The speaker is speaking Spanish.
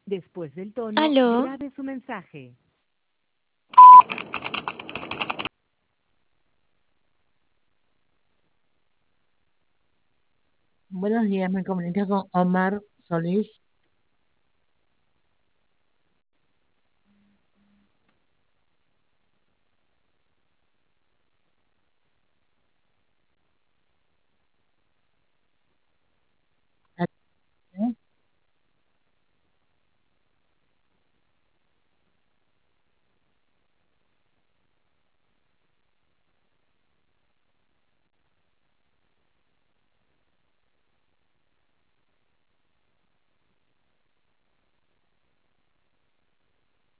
Después del tono, Aló, grabe su mensaje. Buenos días, me comunico con Omar Solís.